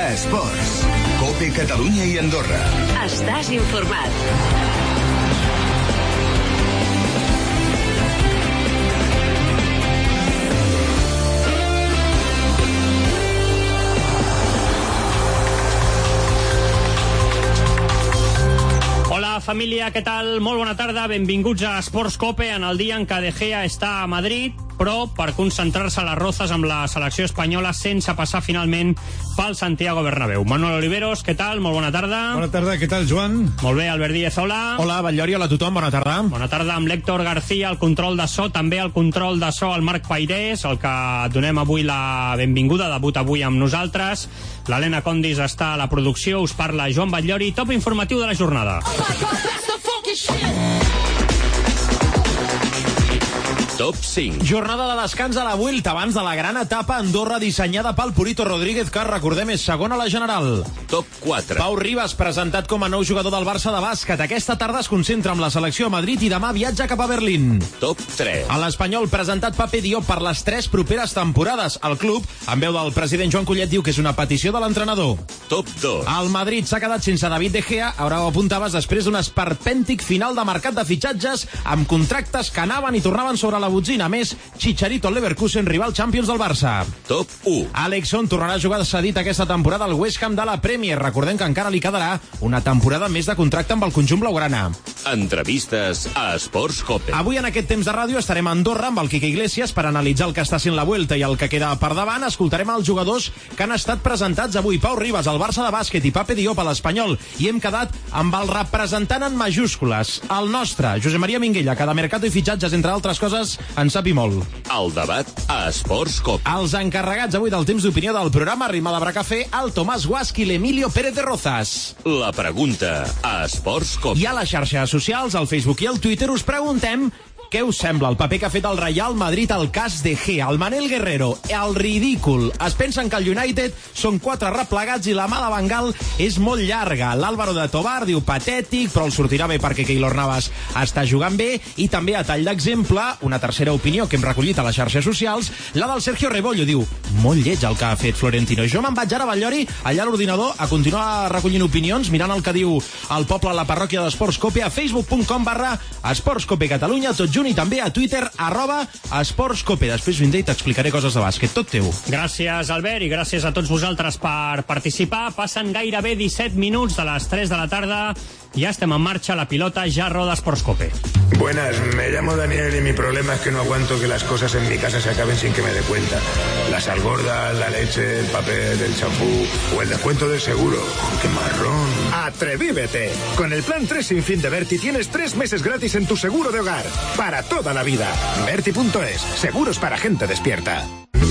Esports. COPE Catalunya i Andorra. Estàs informat. Hola família, què tal? Molt bona tarda, benvinguts a Esports COPE en el dia en què De Gea està a Madrid, però per concentrar-se a les rozes amb la selecció espanyola sense passar finalment pel Santiago Bernabéu. Manuel Oliveros, què tal? Molt bona tarda. Bona tarda, què tal, Joan? Molt bé, Albert Díez, hola. Hola, Batllori, hola a tothom, bona tarda. Bona tarda amb l'Héctor García, el control de so, també el control de so al Marc Pairés, el que donem avui la benvinguda, debut avui amb nosaltres. L'Helena Condis està a la producció, us parla Joan Batllori, top informatiu de la jornada. Top 5. Jornada de descans a la Vuelta abans de la gran etapa a Andorra dissenyada pel Purito Rodríguez, que recordem és segon a la general. Top 4. Pau Ribas, presentat com a nou jugador del Barça de bàsquet. Aquesta tarda es concentra amb la selecció a Madrid i demà viatja cap a Berlín. Top 3. A l'Espanyol, presentat Pape Diop per les 3 properes temporades. El club, en veu del president Joan Collet, diu que és una petició de l'entrenador. Top 2. El Madrid s'ha quedat sense David De Gea, ara ho apuntaves, després d'un esperpèntic final de mercat de fitxatges amb contractes que anaven i tornaven sobre la botzina. A més, Chicharito al Leverkusen, rival Champions del Barça. Top 1. Alexson tornarà a jugar cedit aquesta temporada al West Ham de la Premier. Recordem que encara li quedarà una temporada més de contracte amb el conjunt blaugrana. Entrevistes a Esports COPE. Avui en aquest temps de ràdio estarem a Andorra amb el Quique Iglesias per analitzar el que està sent la Vuelta i el que queda per davant. Escoltarem els jugadors que han estat presentats avui. Pau Ribas al Barça de bàsquet i Pape Diop a l'Espanyol. I hem quedat amb el representant en majúscules, el nostre, Josep Maria Minguella, que de mercat i fitxatges, entre altres coses, en sap i molt. El debat a Esports COPE. Els encarregats avui del temps d'opinió del programa Rima de Bracafé, el Tomàs Guasc i l'Emilio Pérez de Rozas. La pregunta a Esports COPE. I a les xarxes socials, al Facebook i al Twitter, us preguntem què us sembla el paper que ha fet el Real Madrid al cas De Gea, el Manel Guerrero, el ridícul. Es pensen que el United són 4 replegats i la mà de Bengal és molt llarga. L'Álvaro de Tobar diu patètic, però el sortirà bé perquè Keylor Navas està jugant bé. I també, a tall d'exemple, una tercera opinió que hem recollit a les xarxes socials, la del Sergio Rebollo, diu molt lleig el que ha fet Florentino. Jo me'n vaig ara, Batllori, allà a l'ordinador, a continuar recollint opinions, mirant el que diu el poble a la parròquia d'Esports COPE, a facebook.com/Esports COPE Catalunya, tot junt, i també a Twitter, @Esports COPE. Després vindré i t'explicaré coses de bàsquet. Tot teu. Gràcies, Albert, i gràcies a tots vosaltres per participar. Passen gairebé 17 minuts de les 3 de la tarda. Ja estem en marxa, la pilota ja roda Esports COPE. Buenas, me llamo Daniel y mi problema es que no aguanto que las cosas en mi casa se acaben sin que me dé cuenta. La sal gorda, la leche, el papel, el champú o el descuento del seguro. ¡Qué marrón! ¡Atrevívete! Con el plan 3 sin fin de Berti tienes 3 meses gratis en tu seguro de hogar. Para toda la vida. Berti.es. Seguros para gente despierta.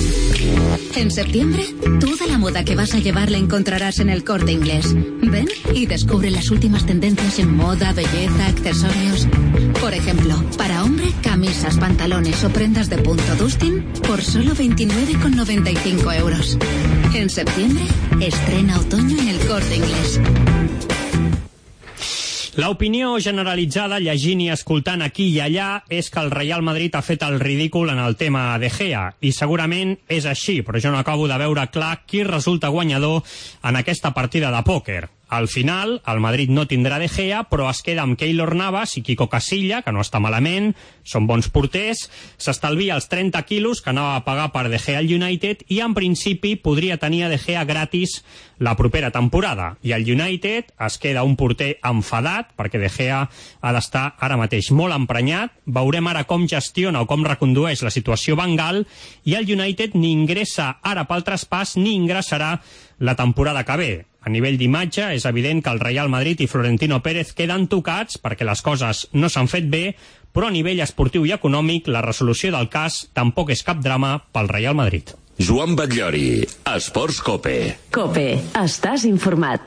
En septiembre, toda la moda que vas a llevar la encontrarás en El Corte Inglés. Ven y descubre las últimas tendencias en moda, belleza, accesorios. Por ejemplo, para hombre, camisas, pantalones o prendas de punto Dustin por solo 29,95 euros. En septiembre, estrena otoño en El Corte Inglés. L'opinió generalitzada, llegint i escoltant aquí i allà, és que el Real Madrid ha fet el ridícul en el tema De Gea, i segurament és així, però jo no acabo de veure clar qui resulta guanyador en aquesta partida de pòquer. Al final, el Madrid no tindrà De Gea, però es queda amb Keylor Navas i Quico Casilla, que no està malament, són bons porters, s'estalvia els 30 quilos que anava a pagar per De Gea al United i, en principi, podria tenir a De Gea gratis la propera temporada. I el United es queda un porter enfadat, perquè De Gea ha d'estar ara mateix molt emprenyat. Veurem ara com gestiona o com recondueix la situació Bengal, i el United ni ingressa ara pel traspàs ni ingressarà la temporada que ve. A nivell d'imatge, és evident que el Real Madrid i Florentino Pérez queden tocats perquè les coses no s'han fet bé, però a nivell esportiu i econòmic la resolució del cas tampoc és cap drama pel Real Madrid. Joan Batllori, Esports COPE. COPE, estàs informat.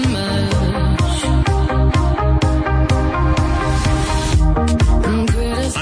El mercat de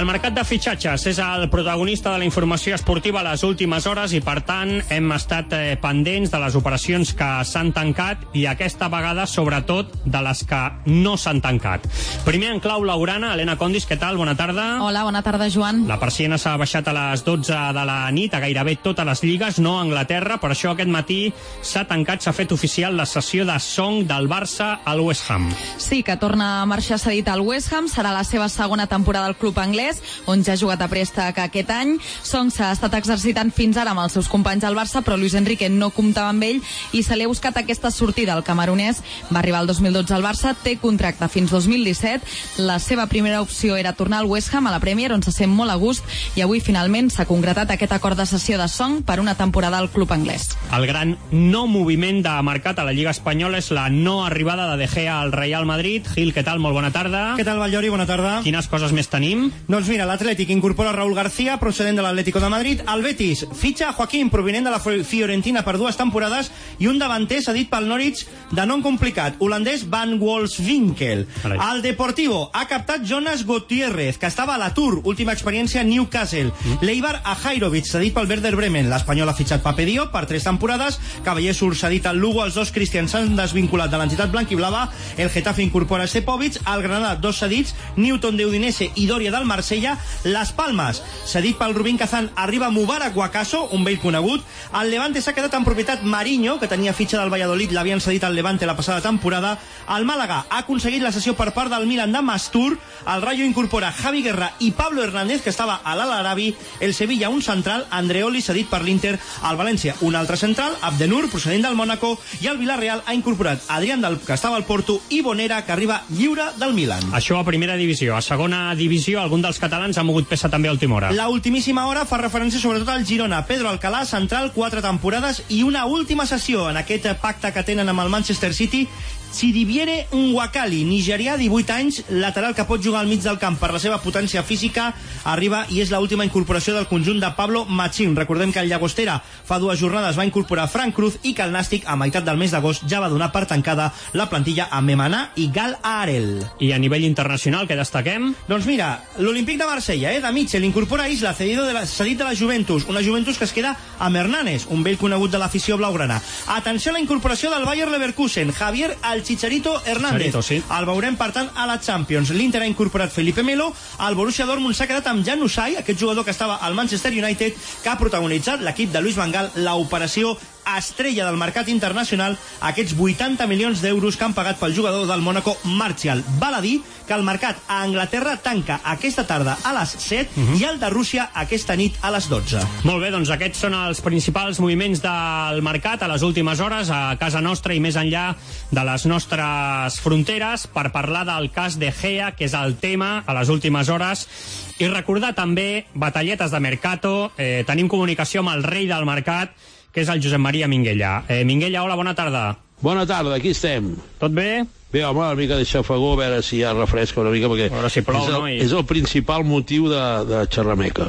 fitxatges és el protagonista de la informació esportiva a les últimes hores i, per tant, hem estat pendents de les operacions que s'han tancat i aquesta vegada, sobretot, de les que no s'han tancat. Primer, en clau laurana, Helena Condis, què tal? Bona tarda. Hola, bona tarda, Joan. La persiana s'ha baixat a les 12 de la nit a gairebé totes les lligues, no a Anglaterra, per això aquest matí s'ha fet oficial la cessió de Song del Barça al West Ham. Sí, que torna a marxar cedit al West Ham, serà la seva segona temporada al club anglès, on ja ha jugat a préstec aquest any. Song s'ha estat exercitant fins ara amb els seus companys al Barça, però Luis Enrique no comptava amb ell i se li ha buscat aquesta sortida. El camerunès va arribar el 2012 al Barça, té contracte fins 2017. La seva primera opció era tornar al West Ham, a la Premier, on se sent molt a gust, i avui finalment s'ha concretat aquest acord de cessió de Song per una temporada al club anglès. El gran no moviment de mercat a la Lliga Espanyola és la no arribada de De Gea al Real Madrid. Gil, què tal? Molt bona tarda. Què tal, Ballori? Bona tarda. Quines coses més tenim? Doncs mira, l'Atlètic incorpora Raúl García, procedent de l'Atlético de Madrid. El Betis fitxa Joaquín, provinent de la Fiorentina per 2 temporades, i un davanter cedit pel Norwich de nom complicat, holandès Van Wolfswinkel. El Deportivo ha captat Jonas Gutiérrez, que estava a l'Atur, última experiència a Newcastle. L'Eibar a Jairovic, cedit pel Werder Bremen. L'Espanyol ha fitxat Pape Diop per 3 temporades. Cavallers surt cedit al Lugo. Els dos Cristians s'han desvinculat de l'entitat blanquiblava. El Getafe incorpora Sepovic. El Granada, 2 cedits, Newton de Udinese i Doria del Marsella. Las Palmas, cedit pel Rubín Kazán, arriba Mubarak Wakaso, un vell conegut. El Levante s'ha quedat en propietat Mariño, que tenia fitxa del Valladolid, l'havien cedit al Levante la passada temporada. El Màlaga ha aconseguit la cessió per part del Milan de Mastur. El Rayo incorpora Javi Guerra i Pablo Hernández, que estava a l'Al-Arabi. El Sevilla, un central, Andreoli, cedit per l'Inter. El València, un altre central, Abdenur, procedent del Mónaco. I el Villarreal ha incorporat Adrián Del, que estava al Porto, i Bonera, que arriba lliure del Milan. Això a primera divisió. A segona divisió, algun dels catalans ha mogut peça també a última hora. La ultimíssima hora fa referència sobretot al Girona. Pedro Alcalá, central, 4 temporades i una última sessió en aquest pacte que tenen amb el Manchester City. Sidibiere Nwakali, nigerià, 18 anys, lateral que pot jugar al mig del camp per la seva potència física, arriba i és l'última incorporació del conjunt de Pablo Machín. Recordem que el Llagostera fa 2 jornades va incorporar Frank Cruz i que el Nàstic a meitat del mes d'agost ja va donar per tancada la plantilla amb Memanà i Gal Aarel. I a nivell internacional, què destaquem? Doncs mira, l'Olímpic de Marsella, de Mitchell, incorpora Isla, cedit de la Juventus, una Juventus que es queda amb Hernández, un vell conegut de l'afició blaugrana. Atenció a la incorporació del Bayer Leverkusen, Javier el Chicharito Hernández. Sí. El veurem, per tant, a la Champions. L'Inter ha incorporat Felipe Melo. El Borussia Dortmund s'ha quedat amb Jan Usai, aquest jugador que estava al Manchester United, que ha protagonitzat l'equip de Luis Van Gaal l'operació estrella del mercat internacional, aquests 80 milions d'euros que han pagat pel jugador del Mónaco, Martial. Val a dir que el mercat a Anglaterra tanca aquesta tarda a les 7 i el de Rússia aquesta nit a les 12. Molt bé, doncs aquests són els principals moviments del mercat a les últimes hores a casa nostra i més enllà de les nostres fronteres, per parlar del cas de Gea, que és el tema a les últimes hores, i recordar també batalletes de Mercato. Tenim comunicació amb el rei del mercat, que és el Josep Maria Minguella. Minguella, hola, bona tarda. Bona tarda, aquí estem. Tot bé? Bé, home, una mica de xafagó, a veure si ja refresca una mica, perquè si plou, és el principal motiu de xerrameca.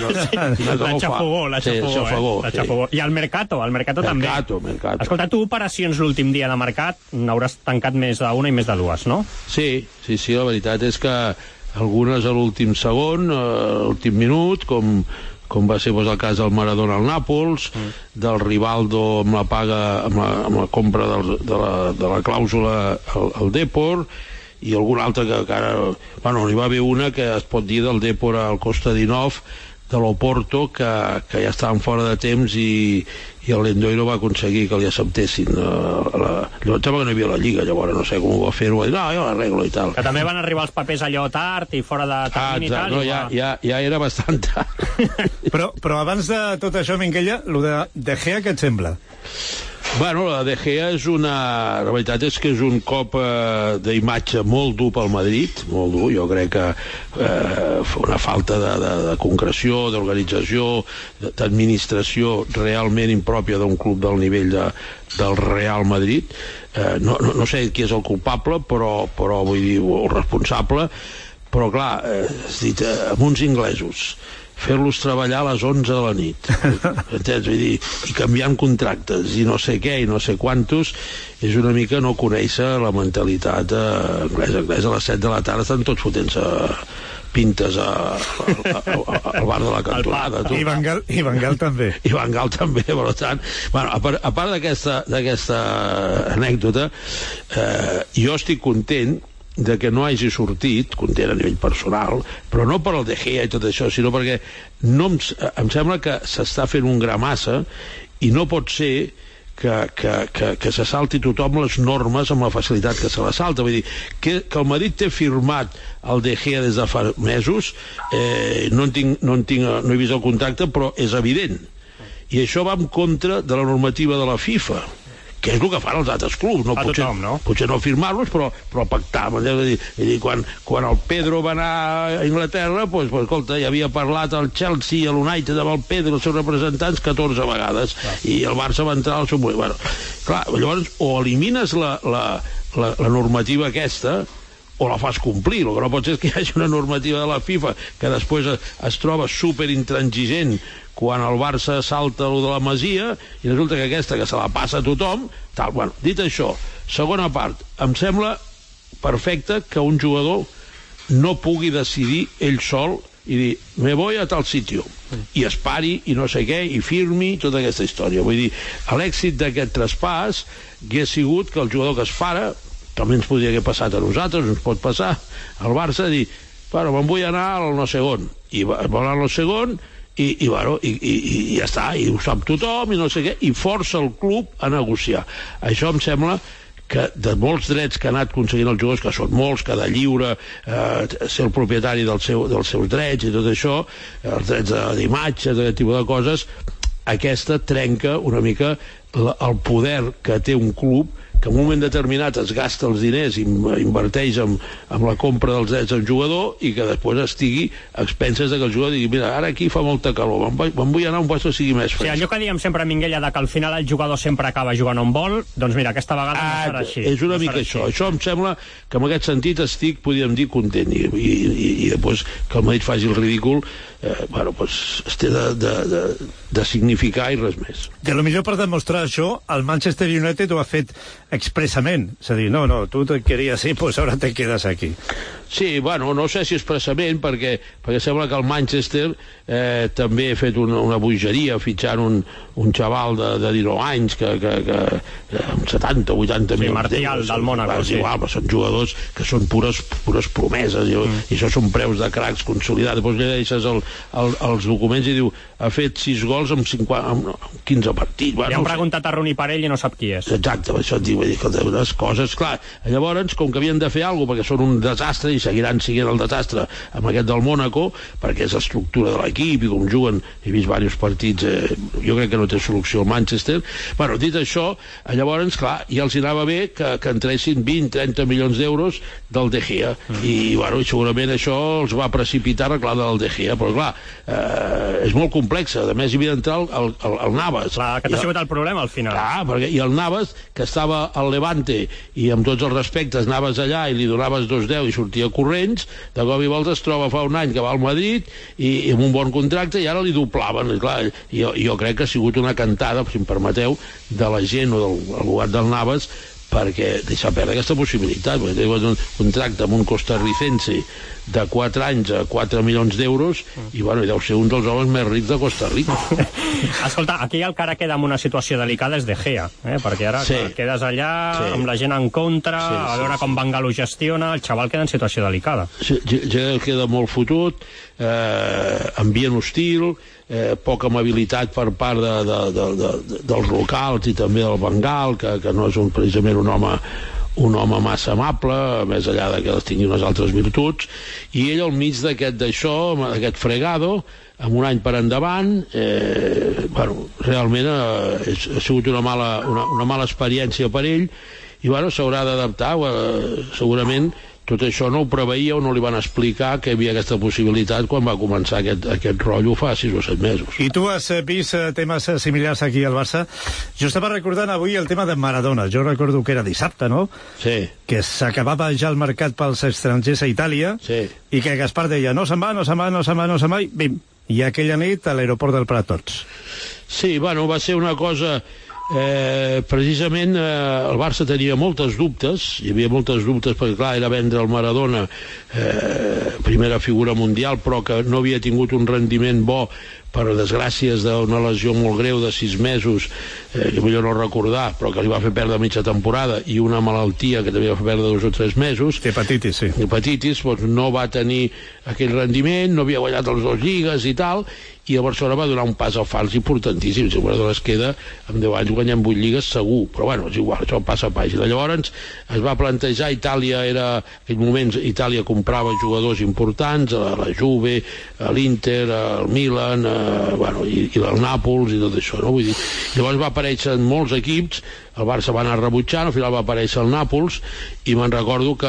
La xafagó. I el Mercato també. Mercato. Escolta, tu operacions l'últim dia de mercat n'hauràs tancat més d'una i més de dues, no? Sí, la veritat és que algunes a l'últim segon, a l'últim minut, com va ser el cas del Maradona al Nàpols, del Rivaldo amb la paga, amb la compra de la clàusula al Depor, i algun altre que encara... Bueno, n'hi va haver una que es pot dir del Depor al Costa d'Inov, de l'Oporto, que ja estaven fora de temps i el Lendoiro va aconseguir que li acceptessin. Em sembla que no hi havia la Lliga, llavors no sé com ho va fer-ho, va dir, no, jo l'arreglo i tal. Que també van arribar els papers allò tard i fora de termini i tal. No, ja era bastant tard. Però abans de tot això, Minguella, el de Gea, què et sembla? Bueno, la De Gea la veritat és que és un cop d'imatge molt dur pel Madrid, molt dur. Jo crec que una falta de concreció, d'organització, d'administració realment impròpia d'un club del nivell del Real Madrid. No sé qui és el culpable, però vull dir, el responsable, però clar, has dit, amb uns inglesos, fer-los treballar a les 11 de la nit, entens? Vull dir, i canviant contractes i no sé què i no sé quantos, és una mica no conèixer la mentalitat anglesa. A les 7 de la tarda estan tots fotent-se pintes al bar de la cantonada. I Van Gaal també. I Van Gaal també, per tant... Bueno, a part d'aquesta anècdota, jo estic content de que no hagi sortit, content a nivell personal, però no per el De Gea i tot això, sinó perquè em sembla que s'està fent un gra massa i no pot ser que se salti tothom les normes amb la facilitat que se la salta. Vull dir, que el Madrid té firmat el De Gea des de fa mesos, no he vist el contracte, però és evident. I això va en contra de la normativa de la FIFA, que és el que fan els altres clubs, potser no firmar-los, però pactar. Quan el Pedro va anar a Anglaterra, doncs, escolta, ja havia parlat el Chelsea, l'United amb el Pedro, els seus representants 14 vegades, i el Barça va entrar al seu moment. Bueno, clar, llavors, o elimines la normativa aquesta, o la fas complir. El que no pot ser és que hi hagi una normativa de la FIFA que després es troba superintransigent quan el Barça salta lo de la Masia i resulta que aquesta que se la passa a tothom tal. Bueno, dit això, segona part, em sembla perfecte que un jugador no pugui decidir ell sol i dir, me voy a tal sitio, i es pari i no sé què, i firmi tota aquesta història. Vull dir, l'èxit d'aquest traspàs hauria sigut que el jugador que es fara, també ens podria haver passat a nosaltres, ens pot passar al Barça, dir, bueno, me'n vull anar al no sé on, i va anar al no sé on, i ja està, i ho sap tothom, i no sé què, i força el club a negociar. Això em sembla que de molts drets que ha anat aconseguint els jugadors, que són molts, cada lliure, ser el propietari dels seus drets i tot això, els drets d'imatge, aquest tipus de coses, aquesta trenca una mica el poder que té un club que en un moment determinat es gasta els diners i inverteix amb la compra dels drets del jugador i que després estigui a expenses que el jugador digui, mira, ara aquí fa molta calor, me'n vull anar a un lloc que sigui més fresc. Sí, allò que diem sempre a Minguella de que al final el jugador sempre acaba jugant on vol, doncs mira, aquesta vegada no serà així. És una mica això. Això em sembla que en aquest sentit estic, podríem dir, content i després que el Madrid faci el ridícul, bueno, pues es té de significar i res més. De lo millor per demostrar això, el Manchester United ho ha fet expressament. És a dir, no, tu te queries ir, pues ahora te quedas aquí. Sí, bueno, no sé si expressament, perquè sembla que el Manchester també ha fet una bogeria fitxant un xaval de 19 anys que amb 70 o 80 milions Martial, del Mónaco, sí. Igual, però són jugadors que són pures promeses, i això són preus de cracs consolidats. Després li deixes els documents i diu, ha fet 6 gols en 15 partits. Li han preguntat a Rooney per ell i no sap qui és. Exacte, això et diu, unes coses, clar. Llavors, com que havien de fer alguna cosa, perquè són un desastre i seguiran sent el desastre amb aquest del Mónaco, perquè és l'estructura de l'equip i com juguen, he vist diversos partits, jo crec que no té solució el Manchester. Bueno, dit això, llavors, clar, ja els anava bé que entressin 20-30 milions d'euros del De Gea, i bueno, segurament això els va precipitar arreglar del De Gea, però clar, és molt complex. A més hi havia d'entrar el Navas. Clar, que t'ha sigut el problema al final. Clar, i el Navas, que estava al Levante i amb tots els respectes anaves allà i li donaves 2,10 i sortia corrents, de cop i volta es troba fa un any que va al Madrid i amb un bon contracte i ara li doblaven. I clar, jo crec que ha sigut una cantada, si em permeteu, de la gent o del govern del Navas, perquè deixar perdre aquesta possibilitat, perquè té un contracte amb un costarricense de 4 anys a 4 milions d'euros i bueno, deu ser un dels homes més rics de Costa Rica. Escolta, aquí el que ara queda en una situació delicada és De Gea, perquè ara quedes allà amb la gent en contra, a veure com Van Gaal ho gestiona, el xaval queda en situació delicada. Sí, queda molt fotut, ambient hostil, poca amabilitat per part dels locals i també del Van Gaal, que no és precisament un home massa amable, més enllà de que tingui unes altres virtuts, i ell al mig d'això, aquest fregado, amb un any per endavant, bueno, realment ha sigut una mala experiència per ell, i bueno, s'haurà d'adaptar, segurament tot això no ho preveia o no li van explicar que hi havia aquesta possibilitat quan va començar aquest rotllo fa 6 o 7 mesos. I tu has vist temes similars aquí al Barça? Jo estava recordant avui el tema de Maradona. Jo recordo que era dissabte, no? Sí. Que s'acabava ja el mercat pels estrangers a Itàlia i que Gaspar deia no se'n va, i bim, i aquella nit a l'aeroport del Prat tots. Sí, bueno, va ser una cosa precisament el Barça tenia moltes dubtes, hi havia moltes dubtes perquè clar, era vendre el Maradona, primera figura mundial, però que no havia tingut un rendiment bo per desgràcies d'una lesió molt greu de 6 mesos, que millor no recordar, però que li va fer perdre mitja temporada, i una malaltia que també va fer perdre 2 o 3 mesos. Hepatitis, sí. Hepatitis, doncs no va tenir aquell rendiment, no havia guanyat les 2 lligues i tal, i el Barcelona va donar un pas al fals importantíssim. Si el Barcelona es queda amb 10 anys guanyant 8 lligues segur, però bueno, és igual, això passa a pàgina. Llavors es va plantejar, Itàlia era, en aquells moments Itàlia comprava jugadors importants, la Juve, l'Inter, el Milan, i el Nàpols i tot això, no? Vull dir, llavors va aparèixer en molts equips, el Barça va anar rebutjant, al final va aparèixer el Nàpols, i me'n recordo que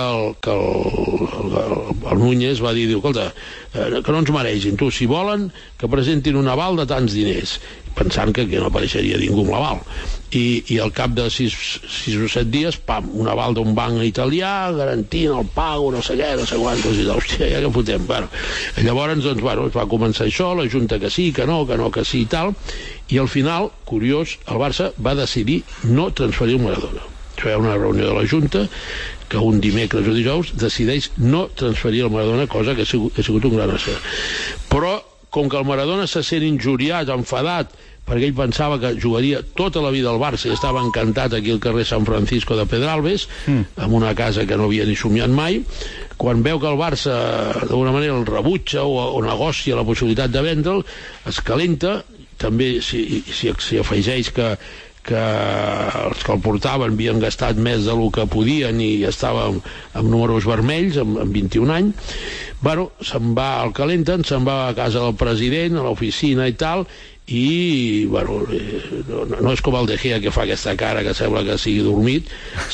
el Núñez va dir, escolta, que no ens mereixin, tu, si volen, que presentin un aval de tants diners, pensant que no apareixeria ningú amb l'aval. I al cap de 6 o 7 dies, pam, un aval d'un banc italià, garantint el pago, no sé què, no sé quantos, i hòstia, ja que fotem. Llavors, doncs, va començar això, la Junta que sí, que no, que sí i tal, i al final, curiós, el Barça va decidir no transferir el Maradona. Això hi ha una reunió de la Junta que un dimecres o dijous decideix no transferir el Maradona, cosa que ha sigut un gran acert. Però, com que el Maradona se sent injuriat, enfadat, perquè ell pensava que jugaria tota la vida al Barça i estava encantat aquí al carrer San Francisco de Pedralbes, amb una casa que no havia ni somiat mai, quan veu que el Barça d'alguna manera el rebutja o negocia la possibilitat de vendre'l, es calenta, també si afegeix que els que el portaven havien gastat més del que podien i estava amb números vermells, amb 21 anys, se'n va al calenten, se'n va a casa del president, a l'oficina i tal, i no és com el De Gea que fa aquesta cara que sembla que sigui dormit,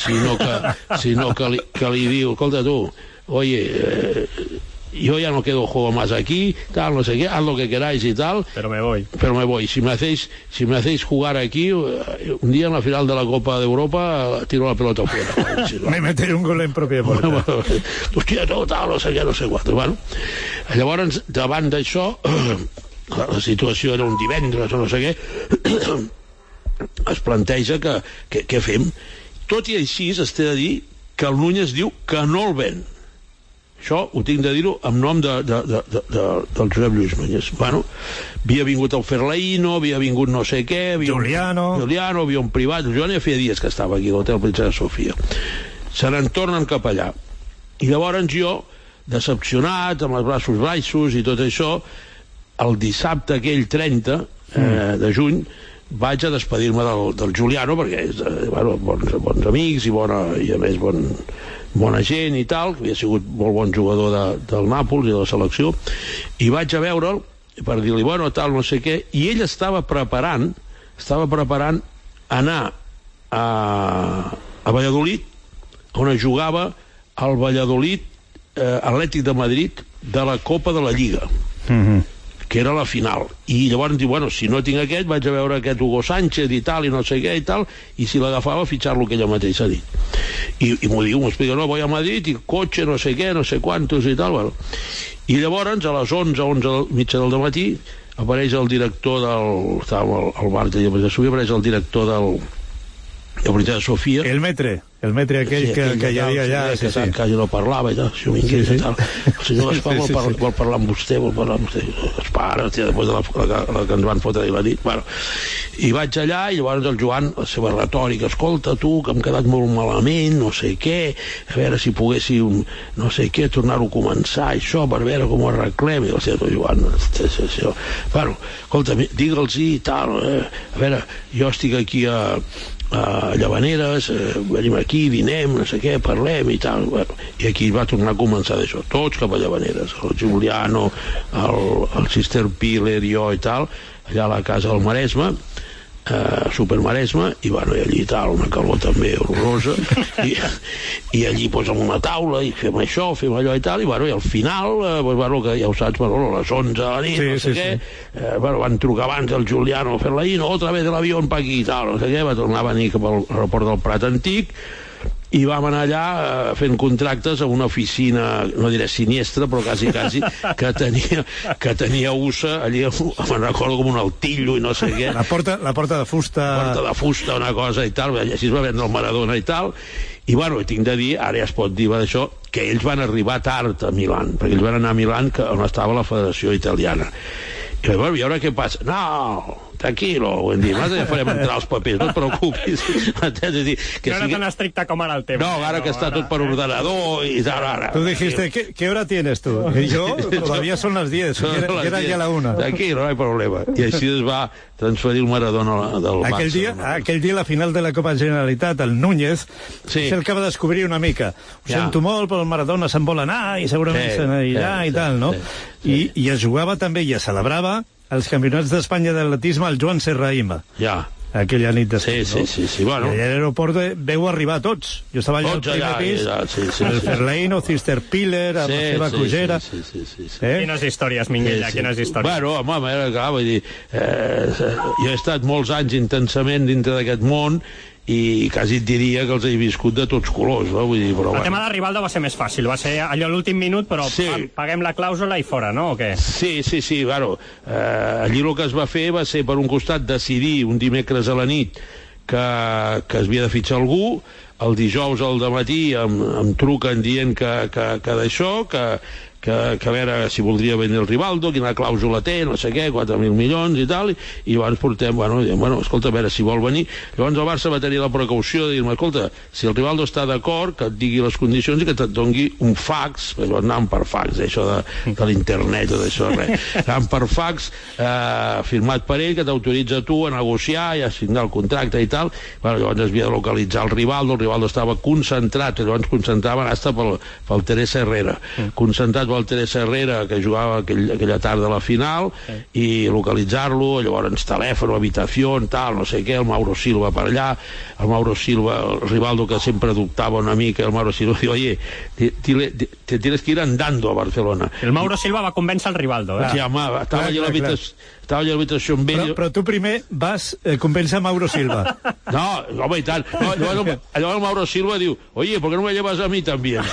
sinó que li diu, escolta tu, oye, yo ya no quedo juego más aquí, tal, no sé qué, haz lo que queráis y tal, pero me voy. Si me hacéis jugar aquí, un día en la final de la Copa de Europa tiro la pelota fuera. Me meteré un gol en propia porta. Hòstia, tal, no sé què, no sé quant. Llavors, davant d'això, la situació era un divendres o no sé què, es planteja que què fem? Tot i així, es té de dir que el Núñez diu que no el ven. Això ho tinc de dir-ho en nom del Josep Lluís Núñez. Havia vingut el Ferlaino, havia vingut no sé què, Juliano, havia un privat, el Juliano ja feia dies que estava aquí a l'hotel Princesa Sofia. Se n'en tornen cap allà. I llavors jo, decepcionat, amb els braços baixos i tot això, el dissabte aquell 30 de juny vaig a despedir-me del Juliano, perquè bons amics i a més bona gent i tal, que havia sigut molt bon jugador del Nàpols i de la selecció, i vaig a veure'l per dir-li, tal, no sé què, i ell estava preparant anar a Valladolid, on jugava el Valladolid Atlètic de Madrid de la Copa de la Lliga, que era la final, i llavors diu, si no tinc aquest, vaig a veure aquest Hugo Sánchez i tal, i no sé què i tal, i si l'agafava, fitxar-lo que ella mateix ha dit. I m'ho diu, m'explica, voy a Madrid, i cotxe, no sé què, no sé quantos i tal, I llavors, a les 11:30 del matí, apareix el director estava al bar de apareix el director del Princesa Sofia. El metre aquell que hi havia allà. Que quasi no parlava i tal, el senyor Gaspar vol parlar amb vostè, Gaspar, després de la que ens van fotre ahir la nit. I vaig allà, i llavors el Joan, la seva retòrica, escolta tu, que hem quedat molt malament, no sé què, a veure si poguéssim, no sé què, tornar-ho a començar, això, per veure com ho arreglem. I el senyor Joan, escolta, digue'ls-hi i tal, a veure, jo estic aquí a Llavaneres, venim aquí, dinem, no sé què, parlem i tal. I aquí va tornar a començar d'això, tots cap a Llavaneres, el Giuliano, el Sister Piller, jo i tal, allà a la casa del Maresme, Supermaresme, i allí tal, una calor també horrorosa, i allí amb una taula, i fem això, fem allò i tal, i al final, que ja ho saps, a les 11 de la nit, no sé què, van trucar abans el Giuliano Ferlaino, otra vez el avión pa aquí i tal, no sé què, va tornar a venir cap al aeroport del Prat Antic, i vam anar allà fent contractes a una oficina, no diré siniestra, però quasi, que tenia USA, allí me'n recordo com un altillo i no sé què. La porta de fusta. La porta de fusta, una cosa i tal, així es va vendre el Maradona i tal, i bueno, tinc de dir, ara ja es pot dir d'això, que ells van arribar tard a Milan, perquè ells van anar a Milan, on estava la Federació Italiana. I bueno, i ara què passa? No, tranquil·lo, ho hem dit, ja farem entrar els papers, no et preocupis. No era tan estricte com ara el tema. No, ara que està tot per ordenador i tal, ara. Tú dijiste, ¿qué hora tienes tú? Y yo, todavía son las 10, y era ya la 1. Tranquil, no hi ha problema. I així es va transferir el Maradona del Barça. Aquell dia, la final de la Copa Generalitat, el Núñez, se'l acaba de descobrir una mica. Ho sento molt, però el Maradona se'n vol anar, i segurament se n'anirà i tal, no? I es jugava també, i es celebrava els campionats d'Espanya d'atletisme al Joan Serrahima. Ja. Aquella nit després, no? Sí, bueno. I a l'aeroport veu arribar tots. Jo estava allà al primer pis, el Ferleino, Cister Piller, amb la seva cogera. Quines històries, Minguella, quines històries. Bueno, home, era clar, vull dir, jo he estat molts anys intensament dintre d'aquest món, i quasi et diria que els he viscut de tots colors, no? Vull dir, però el tema de Rivaldo va ser més fàcil, va ser allò l'últim minut, però paguem la clàusula i fora, no? O què? Sí, bueno, allí el que es va fer va ser, per un costat, decidir un dimecres a la nit que es havia de fitxar algú, el dijous al dematí em truquen dient que d'això, que a veure si voldria venir el Rivaldo, quina clàusula té, no sé què, 4.000 milions i tal, i llavors portem, bueno, escolta, a veure si vol venir. Llavors el Barça va tenir la precaució de dir-me, escolta, si el Rivaldo està d'acord, que et digui les condicions i que et doni un fax, perquè anàvem per fax, això de l'internet, tot això, res. Anàvem per fax, firmat per ell, que t'autoritza tu a negociar i a signar el contracte i tal. Bueno, llavors es havia de localitzar el Rivaldo estava concentrat, llavors concentraven hasta pel Teresa Herrera, concentrat pel Teresa Herrera, que jugava aquella tarda a la final, i localitzar-lo, llavors telèfon, habitació, tal, no sé què, el Mauro Silva per allà, el Mauro Silva, el Rivaldo, que sempre dubtava una mica, el Mauro Silva diu, oye, te tienes que ir andando a Barcelona. El Mauro Silva va convèncer el Rivaldo, Sí, home, estava allà a l'habitació amb ell. Però tu primer vas convèncer Mauro Silva. No, home, i tant. Llavors el Mauro Silva diu, oye, ¿por qué no me llevas a mí también?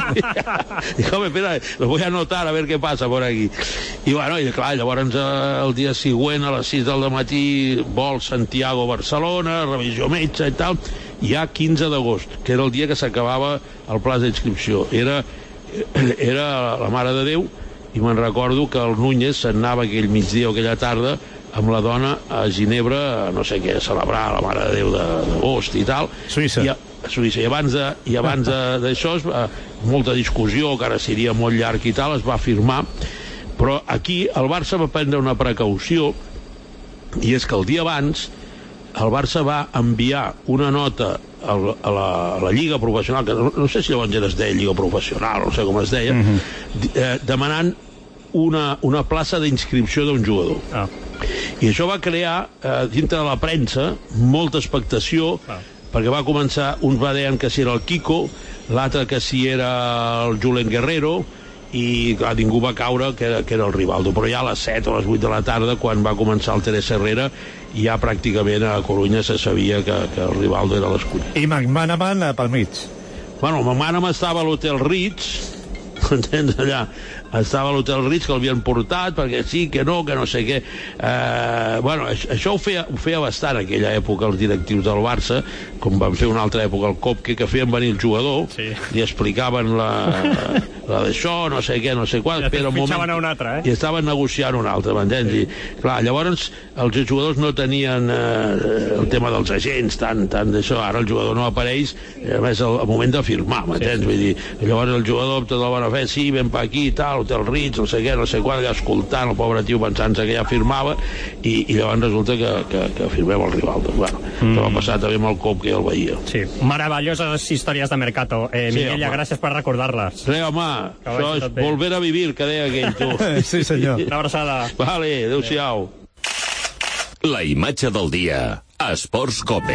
Dic, home, espera, lo voy a anotar a ver qué pasa por aquí. I bueno, i clar, llavors el dia següent a les 6 del matí vol Santiago-Barcelona, revisió metge i tal, i ja 15 d'agost, que era el dia que s'acabava el pla d'inscripció. Era la Mare de Déu, i me'n recordo que el Núñez se'n anava aquell migdia o aquella tarda amb la dona a Ginebra, no sé què, a celebrar la Mare de Déu d'agost i tal. Suïssa. I abans d'això, molta discussió, que ara seria molt llarg i tal, es va firmar, però aquí el Barça va prendre una precaució, i és que el dia abans el Barça va enviar una nota a la Lliga Professional, que no sé si llavors es deia Lliga Professional, no sé com es deia, demanant una plaça d'inscripció d'un jugador. I això va crear, dintre de la premsa, molta expectació, perquè va començar, uns va deien que si era el Kiko, l'altre que si era el Julen Guerrero, i clar, ningú va caure que era el Rivaldo, però ja a les 7 o a les 8 de la tarda, quan va començar el Teresa Herrera, ja pràcticament a Corunya se sabia que el Rivaldo era l'escollit. I McManaman pel mig. Bueno, McManaman estava a l'Hotel Ritz, entens, allà estava a l'Hotel Ritz, que l'havien portat perquè sí, que no sé què. Bueno, això ho feia bastant aquella època els directius del Barça, com van fer una altra època el Kopke, que feien venir el jugador, li explicaven la d'això, no sé què, no sé qual, espera un moment, un altre, i estaven negociant un altre, m'entens? I clar, llavors els jugadors no tenien el tema dels agents tant d'això, ara el jugador no apareix, a més al moment de firmar, m'entens? Vull dir, llavors el jugador amb tota la bona fe, sí, ven per aquí i tal, Hotel Ritz, no sé què, no sé quan, escoltant el pobre tio pensant-se que ja firmava, i llavors resulta que firmem el Rivaldo. Bueno, això va passar també amb el cop que el veia. Sí, meravelloses històries de Mercato. Minguella, gràcies per recordar-les. Res, home, això és volver a vivir, que deia aquell, tu. Sí, senyor. Una abraçada. Vale, adéu-siau. La imatge del dia a Esports Cope.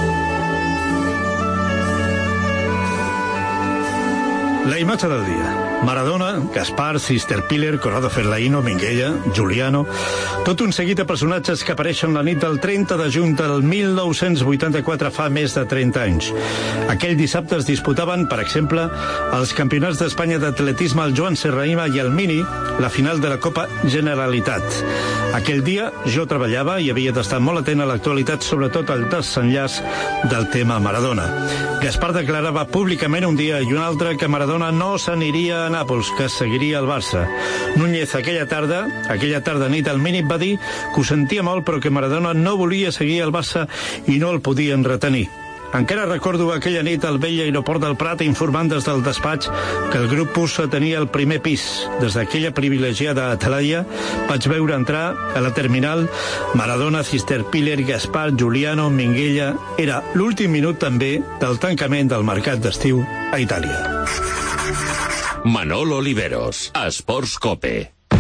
La imatge del dia. Maradona, Gaspar, Sister Piller, Corrado Ferlaino, Minguella, Giuliano... Tot un seguit de personatges que apareixen la nit del 30 de juny del 1984, fa més de 30 anys. Aquell dissabte es disputaven, per exemple, els campionats d'Espanya d'atletisme al Joan Serrahima i el Mini, la final de la Copa Generalitat. Aquell dia jo treballava i havia d'estar molt atent a l'actualitat, sobretot al desenllaç del tema Maradona. Gaspar declarava públicament un dia i un altre que Maradona no s'aniria a Nàpols, que seguiria al Barça. Núñez aquella tarda nit al Mini va dir que ho sentia molt però que Maradona no volia seguir al Barça i no el podien retenir. Encara recordo aquella nit al vell aeroport del Prat informant des del despatx que el grup Pussa tenia el primer pis. Des d'aquella privilegiada atalaya vaig veure entrar a la terminal Maradona, Sister Piller, Gaspar, Giuliano, Minguella. Era l'últim minut també del tancament del mercat d'estiu a Itàlia. Manolo Oliveros, Esports Cope.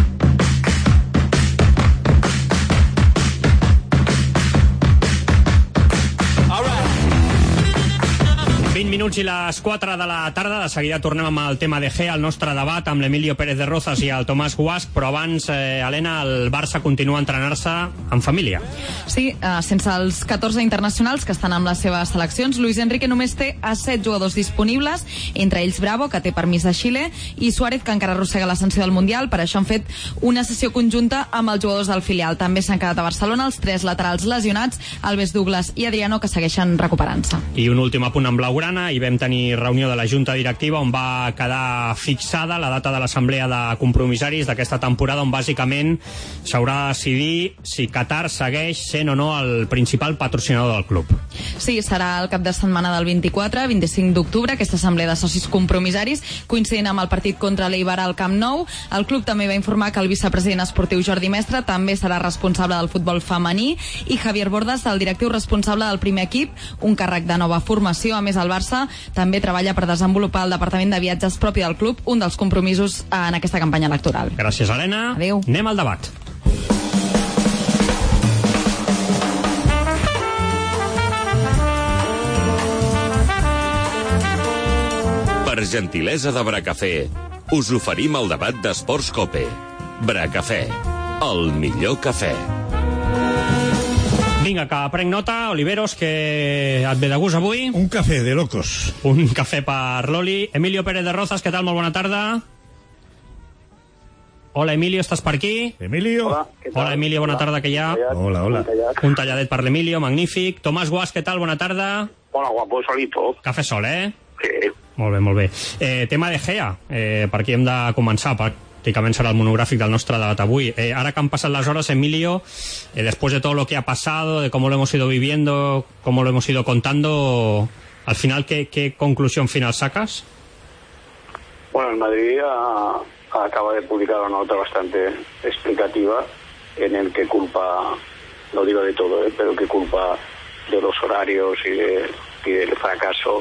20 minuts i les 4 de la tarda. De seguida tornem amb el tema de Gea, el nostre debat amb l'Emilio Pérez de Rozas i el Tomàs Guasch, però abans, Helena, el Barça continua a entrenar-se en família. Sí, sense els 14 internacionals que estan amb les seves seleccions, Luis Enrique només té a 7 jugadors disponibles, entre ells Bravo, que té permís de Xile, i Suárez, que encara arrossega la sanció del Mundial. Per això han fet una sessió conjunta amb els jugadors del filial. També s'han quedat a Barcelona els 3 laterals lesionats, Alves, Douglas i Adriano, que segueixen recuperant-se. I un últim apunt en blaugrana. Hi vam tenir reunió de la Junta Directiva on va quedar fixada la data de l'assemblea de compromissaris d'aquesta temporada, on bàsicament s'haurà de decidir si Qatar segueix sent o no el principal patrocinador del club. Sí, serà el cap de setmana del 24-25 d'octubre, aquesta assemblea de socis compromissaris, coincidint amb el partit contra l'Eibar al Camp Nou. El club també va informar que el vicepresident esportiu Jordi Mestre també serà responsable del futbol femení, i Javier Bordas, el directiu responsable del primer equip, un càrrec de nova formació. A més, el Barça també treballa per desenvolupar el departament de viatges propi del club, un dels compromisos en aquesta campanya electoral. Gràcies, Helena. Adéu. Anem al debat. Per gentilesa de Bracafé, us oferim el debat d'Esports Cope. Bracafé, el millor cafè. Vinga, que prenc nota, Oliveros, que et ve de gust avui. Un cafè de locos. Un cafè per l'Oli. Emilio Pérez de Rozas, què tal? Molt bona tarda. Hola, Emilio, estàs per aquí? Emilio. Hola, Emilio, bona tarda, que hi ha. Hola, hola. Un talladet per l'Emilio, magnífic. Tomàs Guasch, què tal? Bona tarda. Hola, guapo, solito. Cafè sol, eh? Sí. Molt bé, molt bé. Tema de Gea, per aquí hem de començar, prácticamente será el monográfico del nostre debat avui. Ahora que han pasado las horas, Emilio, después de todo lo que ha pasado, de cómo lo hemos ido viviendo, cómo lo hemos ido contando, al final, ¿qué conclusión final sacas? Bueno, el Madrid acaba de publicar una nota bastante explicativa en el que culpa, no digo de todo, pero que culpa de los horarios y del fracaso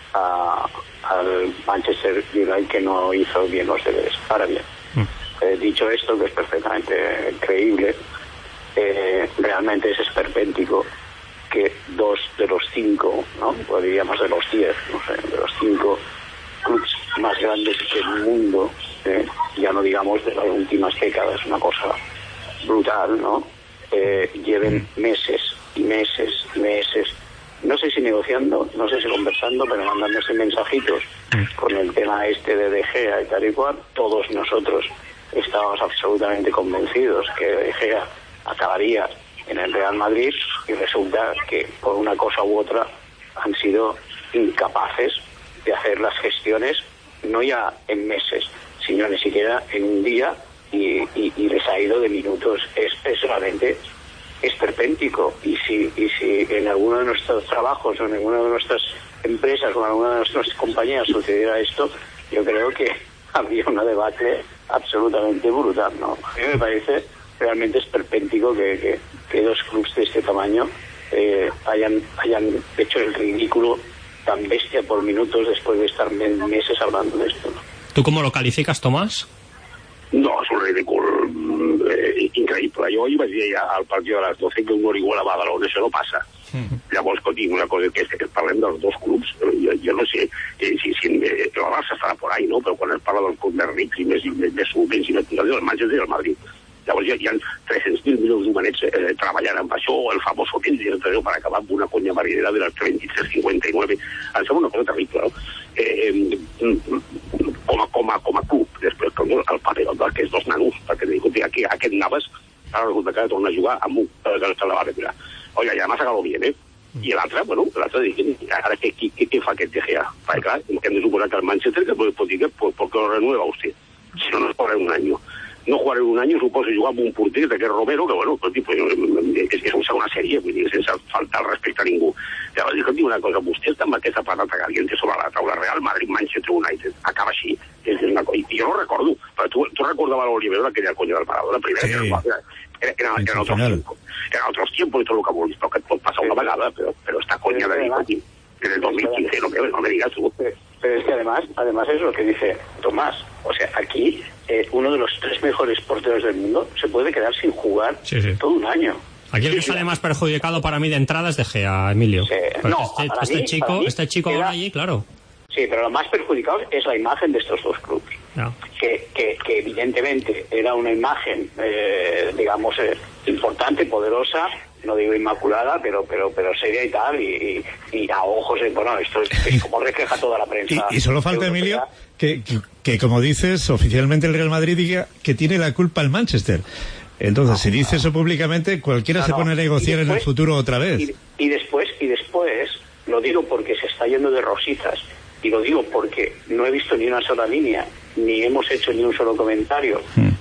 al Manchester United, que no hizo bien los deberes. Ahora bien, dicho esto, que es perfectamente creíble, realmente es esperpéntico que 2 de los 5, ¿no? Pues diríamos de los 10, no sé, de los 5 clubes más grandes del mundo, ya no digamos de las últimas décadas, una cosa brutal, ¿no? Lleven meses y meses y meses, no sé si negociando, no sé si conversando, pero mandándose mensajitos con el tema este de De Gea y tal y cual. Todos nosotros estábamos absolutamente convencidos que De Gea acabaría en el Real Madrid, y resulta que por una cosa u otra han sido incapaces de hacer las gestiones, no ya en meses, sino ni siquiera en un día, y les ha ido de minutos. Es realmente esperpéntico. Y si en alguno de nuestros trabajos o en alguna de nuestras empresas o en alguna de nuestras compañías sucediera esto, yo creo que habría un debate absolutamente brutal, ¿no? A mí me parece realmente esperpéntico que 2 clubes de este tamaño hayan hecho el ridículo tan bestia por minutos después de estar meses hablando de esto, ¿no? ¿Tú cómo lo calificas, Tomás? No, es un ridículo increïble. Jo ahir vaig dir al partit de les 12 que un Orihuela Badalona, això no passa. Llavors, escolti, una cosa que parlem dels dos clubs, jo no sé si la Barça estarà por ahí, no? Però quan es parla del club més rics i més solvents i més potents, el Manchester i el Madrid. Llavors hi ha 300.000 milions d'humanets treballant amb això, el famoso Mendes per acabar amb una conya marinera de les 23.59. Em sembla una cosa terrible, no? Com a club, després el paper d'aquests dos nanos, perquè aquest Navas ara resulta que ha de tornar a jugar amb un que la va retirar. Oiga, ya me ha sacado bien, ¿eh? Y l'altre, ara què fa aquest De Gea? Perquè clar, hem de suposar que el Manchester que pot dir que ¿por qué lo renueva usted? Si no es jugar en un año. No jugar en un año suposa jugar amb un porter que és Romero, que bueno, és una sèrie, vull dir, sense faltar el respecte a ningú. Llavors, dic una cosa, vostè està amb aquesta patata caliente sobre la taula, Real Madrid, Manchester United, acaba així, és una cosa. I jo no recordo, però tu recordaves l'Olivero d'aquella conya del Maradona, primera eren altres tiempos i tot el que vulguis, però que et pot passar una vegada, però esta coña de dir, en el 2015, no me digas tú. Pero es que además es lo que dice Tomás. O sea, aquí uno de los 3 mejores porteros del mundo se puede quedar sin jugar todo un año. Aquí el que sale más perjudicado para mí de entrada es De Gea, Emilio. Sí. No, este chico ahora allí, claro. Sí, pero lo más perjudicado es la imagen de estos dos clubes. No. Que evidentemente era una imagen, digamos, importante, poderosa, no digo inmaculada, pero seria y tal, y a ojos, bueno, esto es como refleja toda la prensa. Y solo falta, Emilio, que como dices, oficialmente el Real Madrid diga que tiene la culpa el Manchester. Entonces, si dice eso públicamente, cualquiera se pone a negociar después, en el futuro otra vez. Y después, lo digo porque se está yendo de rositas, y lo digo porque no he visto ni una sola línea, ni hemos hecho ni un solo comentario,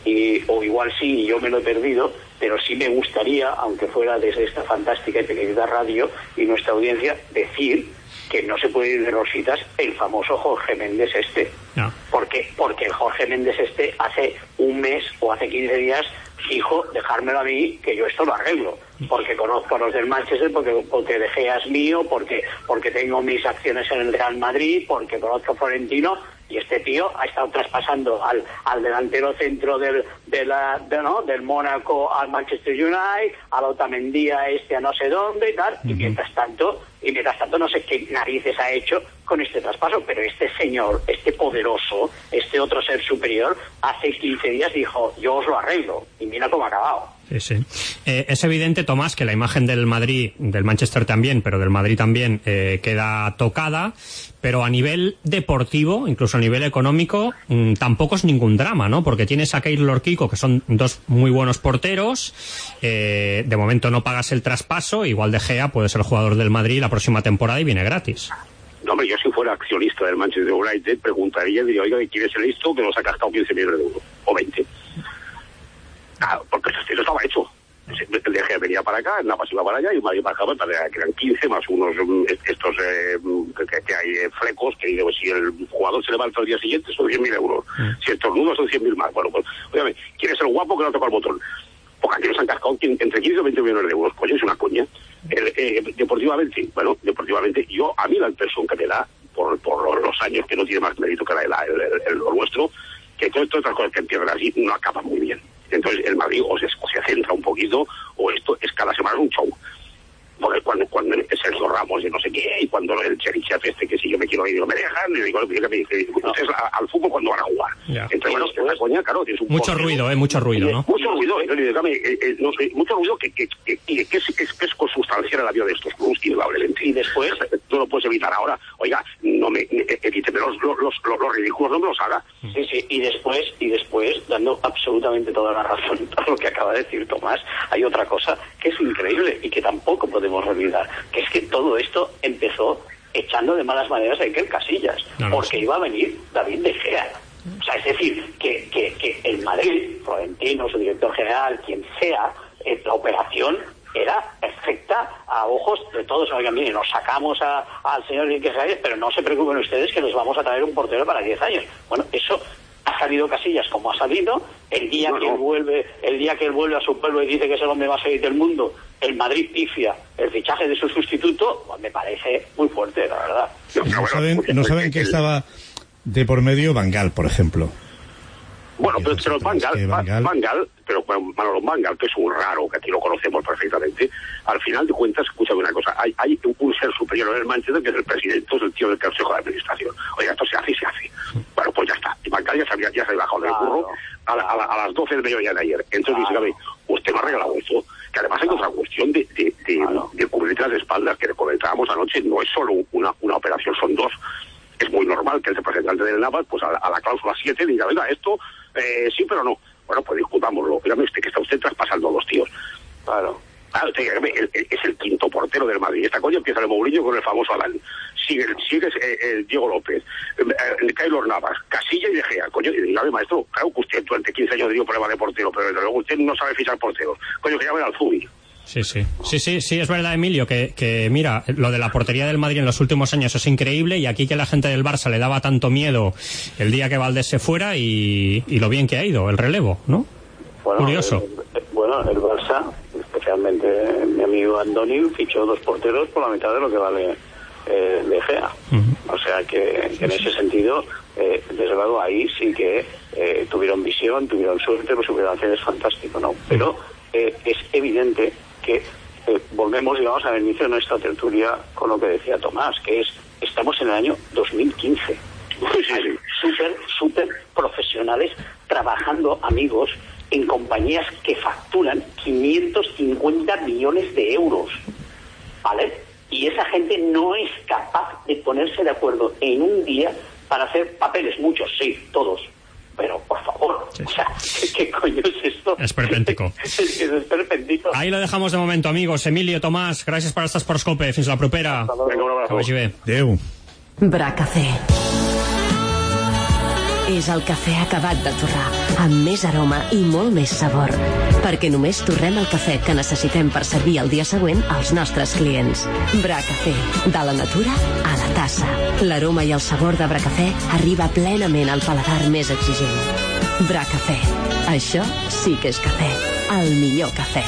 o igual sí, y yo me lo he perdido, pero sí me gustaría, aunque fuera desde esta fantástica y pequeñita radio y nuestra audiencia, decir que no se puede ir de rositas el famoso Jorge Méndez No. Porque el Jorge Méndez hace un mes o hace 15 días dijo, dejármelo a mí, que yo esto lo arreglo, porque conozco a los del Manchester, porque De Gea es mío, porque tengo mis acciones en el Real Madrid, porque conozco a Florentino, y este tío ha estado traspasando al delantero centro del Mónaco al Manchester United, a la Otamendi a no sé dónde y tal, y mientras tanto no sé qué narices ha hecho con este traspaso, pero este señor, este poderoso, este otro ser superior, hace 15 días dijo, yo os lo arreglo, y mira cómo ha acabado. Sí. Es evidente, Tomás, que la imagen del Madrid, del Manchester también, pero del Madrid también, queda tocada, pero a nivel deportivo, incluso a nivel económico, tampoco es ningún drama, ¿no? Porque tienes a Keylor Kiko, que son dos muy buenos porteros, de momento no pagas el traspaso, igual De Gea puede ser el jugador del Madrid la próxima temporada y viene gratis. No, hombre, yo si fuera accionista del Manchester United preguntaría, diría, oiga, ¿quién es el listo que nos ha gastado 15 millones de euros? O 20. Porque esto estaba hecho. El De Gea venía para acá, Navas iba para allá y el Madrid bajaba, que eran 15 más unos estos que hay flecos, que digo, si el jugador se levanta al día siguiente son 100.000 euros. Si estornuda son 100.000 más. Bueno, pues, óigame, ¿quién es el guapo que no toca el botón? Porque aquí nos han cascado entre 15 y 20 millones de euros. Coño, es una coña. Deportivamente, a mí la impresión que me da, por los años que no tiene más mérito que el nuestro, que todas estas cosas que empiezan así no acaban muy bien. Entonces el Madrid o se centra un poquito, o esto es cada semana un show. Porque cuando Sergio Ramos y no sé qué, y cuando el Cherichev que si yo me quiero ir, no me dejan, y digo, ustedes al fútbol cuando van a jugar. Entonces, bueno, es una coña, claro, tienes un mucho ruido, mucho ruido, ¿no? Mucho ruido, mucho ruido que es consustancial a la vida de estos clubes, indudablemente. Y después, tú lo puedes evitar ahora. Oiga, evíteme los ridículos, no me los haga. Sí, y después, dando absolutamente toda la razón a lo que acaba de decir Tomás, hay otra cosa que es increíble y que tampoco podemos olvidar, que es que todo esto empezó echando de malas maneras a Iker Casillas, porque iba a venir David De Gea. O sea, es decir, que el Madrid, Florentino, su director general, quien sea, la operación era perfecta a ojos de todos. Oigan, miren, nos sacamos al señor Iker Casillas, pero no se preocupen ustedes que les vamos a traer un portero para 10 años. Bueno, eso ha salido Casillas como ha salido. El día que él vuelve a su pueblo y dice que es el hombre más feliz del mundo, el Madrid pifia el fichaje de su sustituto, pues me parece muy fuerte, la verdad. No saben que estaba de por medio Van Gaal, por ejemplo. Bueno, pero Van Gaal, pero Manolo Van Gaal, que es un raro, que aquí lo conocemos perfectamente, al final de cuentas, escúchame una cosa, hay un ser superior en el Manchester que es el presidente, es el tío del Consejo de Administración. Oiga, esto se hace y se hace. Bueno, pues ya está. Y Van Gaal ya se había bajado del curro a las 12 del mediodía de ayer. Entonces dice, usted me ha regalado eso, que además hay otra cuestión de cubrirte las espaldas, que comentábamos anoche, no es solo una operación, son dos. Es muy normal que el representante del Navas, pues a la cláusula 7 diga, venga, esto sí, pero no. Bueno, pues discutámoslo. Dígame usted que está usted traspasando a los tíos. Claro, es el quinto portero del Madrid. Esta coña empieza el Mourinho con el famoso Adán. Sigue el Diego López, Keylor Navas, Casilla y De Gea. Coño, y dígame, maestro, claro que usted durante 15 años dio prueba de portero, pero desde luego usted no sabe fichar porteros. Coño, que llame al Zubi. Sí, es verdad, Emilio, que mira, lo de la portería del Madrid en los últimos años es increíble, y aquí que la gente del Barça le daba tanto miedo el día que Valdés se fuera, y lo bien que ha ido el relevo, ¿no? Bueno, curioso. El Barça, especialmente mi amigo Andoni, fichó 2 porteros por la mitad de lo que vale De Gea. O sea que en ese sentido, desde luego ahí sí que tuvieron visión, tuvieron suerte, pues su operación es fantástico, ¿no? Pero es evidente que volvemos, digamos, al inicio de nuestra tertulia con lo que decía Tomás, que estamos en el año 2015. Hay súper profesionales trabajando, amigos, en compañías que facturan 550 millones de euros, ¿vale? Y esa gente no es capaz de ponerse de acuerdo en un día para hacer papeles, muchos, sí, todos. Pero, por favor, o sea, ¿qué coño es esto? Es perpéntico. Es perpéntico. Ahí lo dejamos de momento, amigos. Emilio, Tomàs, gràcies per estar a Esports Cope. Fins la propera. Vinga, un abrazo. Que vagi bé. Adéu. Bracafé. És el cafè acabat de torrar, amb més aroma i molt més sabor. Perquè només torrem el cafè que necessitem per servir el dia següent als nostres clients. Bracafé. De la natura a la tassa. L'aroma i el sabor de Bracafé arriba plenament al paladar més exigent. Bracafé. Això sí que és cafè. El millor cafè.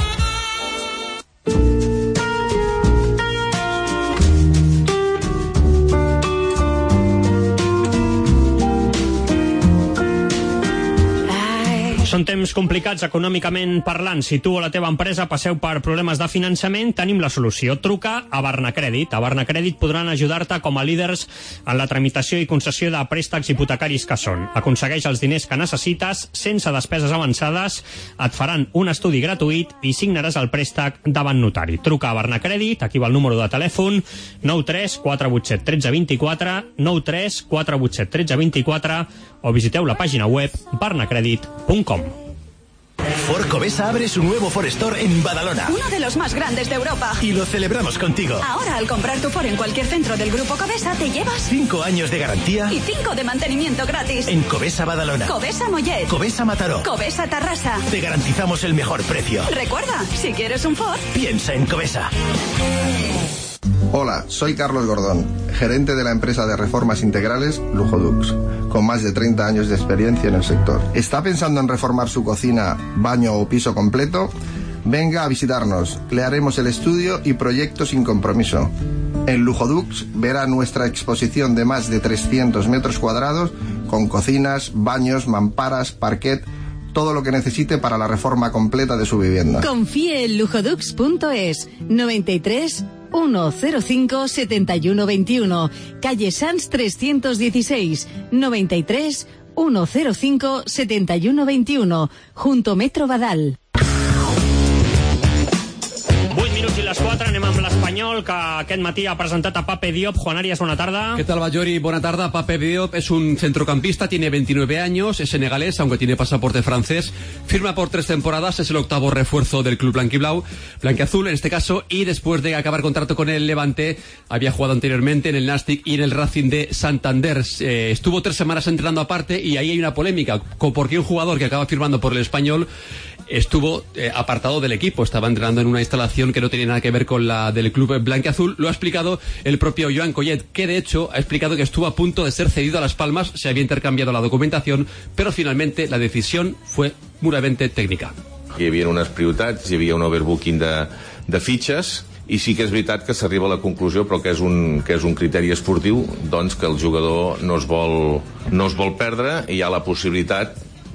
Són temps complicats econòmicament parlant. Si tu o la teva empresa passeu per problemes de finançament, tenim la solució. Truca a Barnacrèdit. A Barnacrèdit podran ajudar-te com a líders en la tramitació i concessió de préstecs hipotecaris que són. Aconsegueix els diners que necessites sense despeses avançades, et faran un estudi gratuït i signaràs el préstec davant notari. Truca a Barnacrèdit, aquí va el número de telèfon, 93 487 1324, 93 487 1324, o visiteu la pàgina web barnacredit.com. Ford Covesa abre su nuevo Ford Store en Badalona. Uno de los más grandes de Europa. Y lo celebramos contigo. Ahora, al comprar tu Ford en cualquier centro del Grupo Covesa, te llevas 5 años de garantía y 5 de mantenimiento gratis. En Covesa Badalona, Covesa Mollet, Covesa Mataró, Covesa Tarrasa. Te garantizamos el mejor precio. Recuerda, si quieres un Ford, piensa en Covesa. Hola, soy Carlos Gordón, gerente de la empresa de reformas integrales Lujodux, con más de 30 años de experiencia en el sector. ¿Está pensando en reformar su cocina, baño o piso completo? Venga a visitarnos, le haremos el estudio y proyecto sin compromiso. En Lujodux verá nuestra exposición de más de 300 metros cuadrados con cocinas, baños, mamparas, parquet, todo lo que necesite para la reforma completa de su vivienda. Confíe en lujodux.es, 93 105 7121, calle Sans 316, 93 105 7121, junto Metro Badal. 8 minuts i les 4, anem amb l'Espanyol, que aquest matí ha presentat a Pape Diop. Juan Arias, buena tarde. ¿Qué tal, Bayori? Buena tarde. Pape Diop es un centrocampista, tiene 29 años, es senegalés, aunque tiene pasaporte francés, firma por 3 temporadas, es el 8º refuerzo del club blanquiazul en este caso, y después de acabar contrato con el Levante, había jugado anteriormente en el Nastic y en el Racing de Santander. Estuvo 3 semanas entrenando aparte, y ahí hay una polémica, porque un jugador que acaba firmando por el Español estuvo apartado del equipo, estaba entrenando en una instalación que no tenía nada que ver con la del club blanquiazul. Lo ha explicado el propio Joan Collet, que de hecho ha explicado que estuvo a punto de ser cedido a Las Palmas, se había intercanviado la documentación, però finalmente la decisión fue puramente tècnica. Hi havia unes prioritats, hi havia un overbooking de fitxes, i sí que és veritat que s'arriba a la conclusió, però que és un criteri esportiu, doncs que el jugador no es vol perdre, i hi ha la possibilitat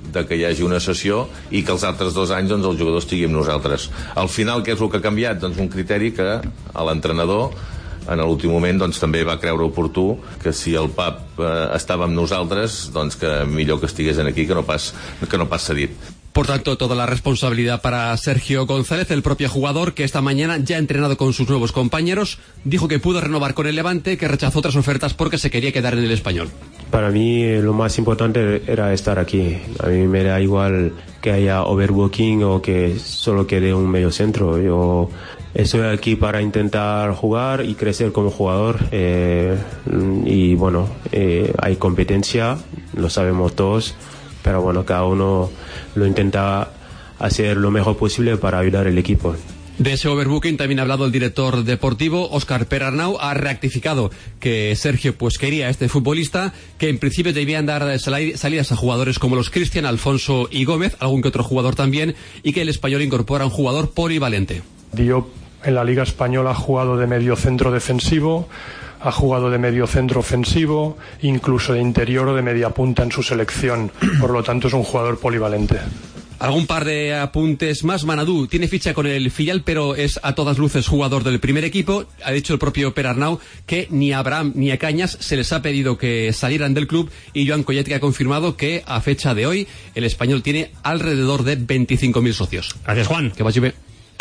de que hi hagi una cessió i que els altres 2 anys doncs, el jugador estigui amb nosaltres. Al final, què és el que ha canviat? Doncs un criteri que a l'entrenador en l'últim moment doncs, també va creure oportú que si el Pep estava amb nosaltres, doncs que millor que estigués aquí que no pas cedit. Por tanto, toda la responsabilidad para Sergio González, el propio jugador que esta mañana ya ha entrenado con sus nuevos compañeros, dijo que pudo renovar con el Levante, que rechazó otras ofertas porque se quería quedar en el Español. Para mí lo más importante era estar aquí. A mí me da igual que haya overbooking o que solo quede un medio centro. Yo estoy aquí para intentar jugar y crecer como jugador. Y bueno, hay competencia, lo sabemos todos. Pero bueno, cada uno lo intenta hacer lo mejor posible para ayudar al equipo. De ese overbooking también ha hablado el director deportivo, Óscar Perarnau. Ha rectificado que Sergio pues quería a este futbolista, que en principio debían dar salidas a jugadores como los Cristian, Alfonso y Gómez, algún que otro jugador también, y que el Español incorpora un jugador polivalente. Diop en la Liga Española ha jugado de medio centro defensivo, ha jugado de medio centro ofensivo, incluso de interior o de media punta en su selección. Por lo tanto, es un jugador polivalente. Algún par de apuntes más. Manadú tiene ficha con el filial, pero es a todas luces jugador del primer equipo. Ha dicho el propio Perarnau que ni a Abraham ni a Cañas se les ha pedido que salieran del club, y Joan Collet ha confirmado que a fecha de hoy el Español tiene alrededor de 25.000 socios. Gracias, Juan. Que vagi bé.